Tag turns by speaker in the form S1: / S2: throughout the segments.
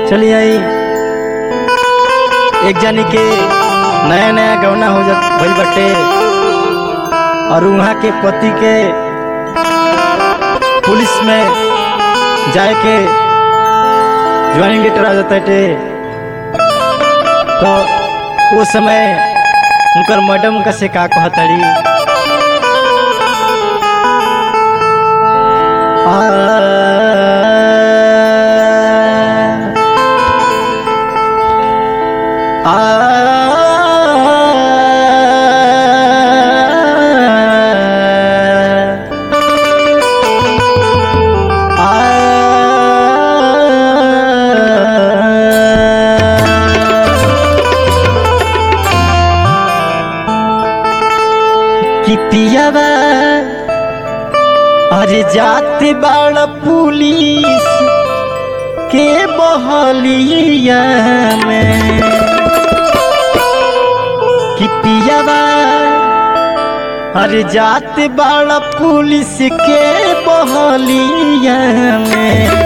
S1: चलिए आई एक जानी के नया नया गौना हो जा भइल बटे और वहाँ के पति के पुलिस में जाए के ज्वाइनिंग लेटर आ जाता है। तो वो समय उनकर मैडम का से का कहतड़ी कि पियावा अरे जाते बाड़ पुलिस के बहलिया में कि पियावा अरे जाते बाड़ पुलिस के बहलिया में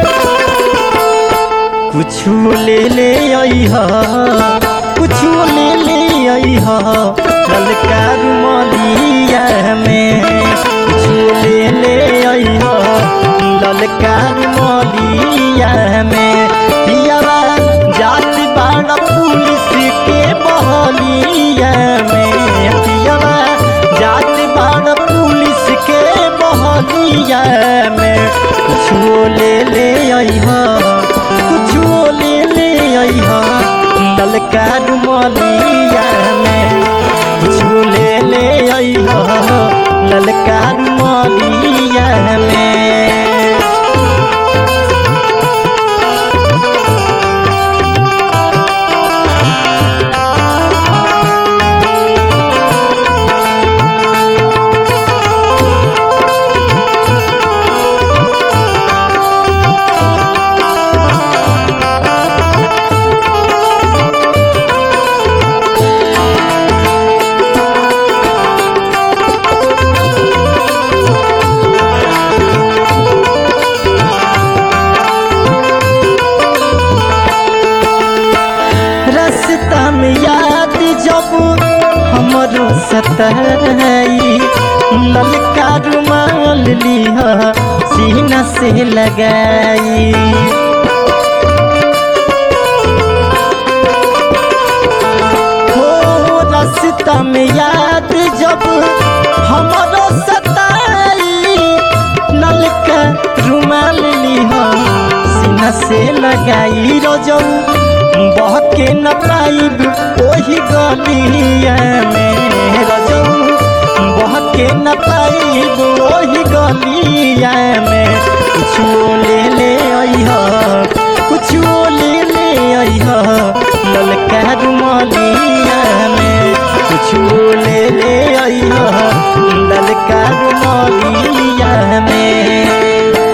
S1: कुछु ले ले अइहा कुछु ले ले अइहा ललका रुमालिया में कुछु ले ले अइहा ललका रुमालिया में पियावा जात बाड़ पुलिस के बहलिया में पियावा जात बाड़ पुलिस के बहलिया में कुछु ले ले अइहा कुछु ले ले अइहा ललका रुमालिया में कुछु ले ले अइहा ललका रुमालिया में। याद जब हमरो सताई ललका रुमाल लिहा सीना से लगाई हो रास्ता में याद जब हमरो सताई ललका रुमाल लिहा सीना से लगाई रोजो बहके न पाइब ओही गलिया में रजौ बहके न पाइब ओही गलिया में कुछु ले ले अइहा कुछु ले ले अइहा ललका रुमालिया में कुछु ले ले अइहा ललका रुमालिया में।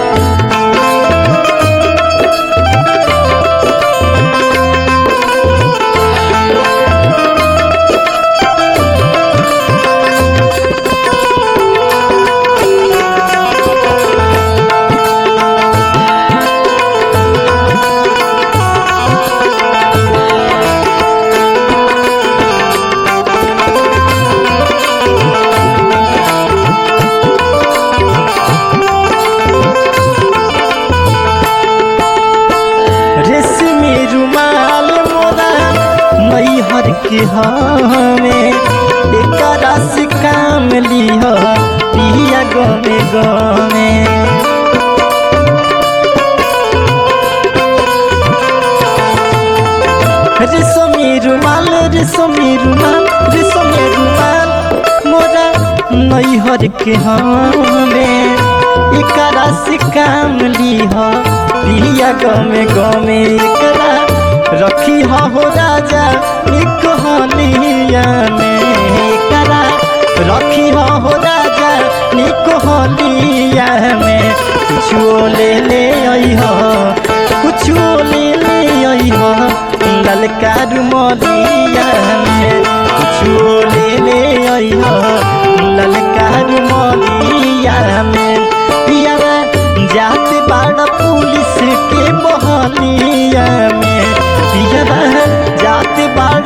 S1: हर के हमें एकरा से काम लिहा पिया गमे गमे रेशमी रुमाल रेशमी रुमाल रेशमी रुमाल मोरा नैहर के हमें एकरा से काम लिहा पिया गमे गमे एकरा रखी हो राजा एक हलिया में एकरा रखी हो राजा एक हलिया में कुछु ले ले अइहा कुछु ले ले अइहा ललका रुमालिया में कुछु ले ले अइहा ललका रुमालिया में पियावा जात बाड़ पुलिस के बहलिया में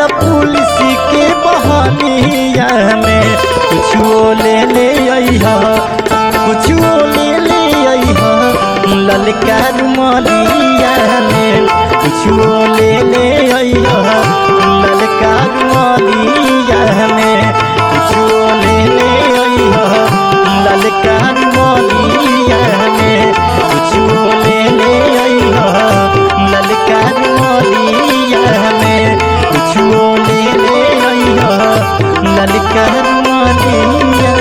S1: पुलिस के बहानिया में कुछो ले ले अइहा, कुछो ले ले अइहा ललका रुमालिया में, कुछो ले ले अइहा ललका रुमालिया में, कुछो ले ले अइहा ललका रुमालिया में, कुछो ले ले अइहा ललका रुमालिया में, कुछो ले ले अइहा ललका रुमालिया।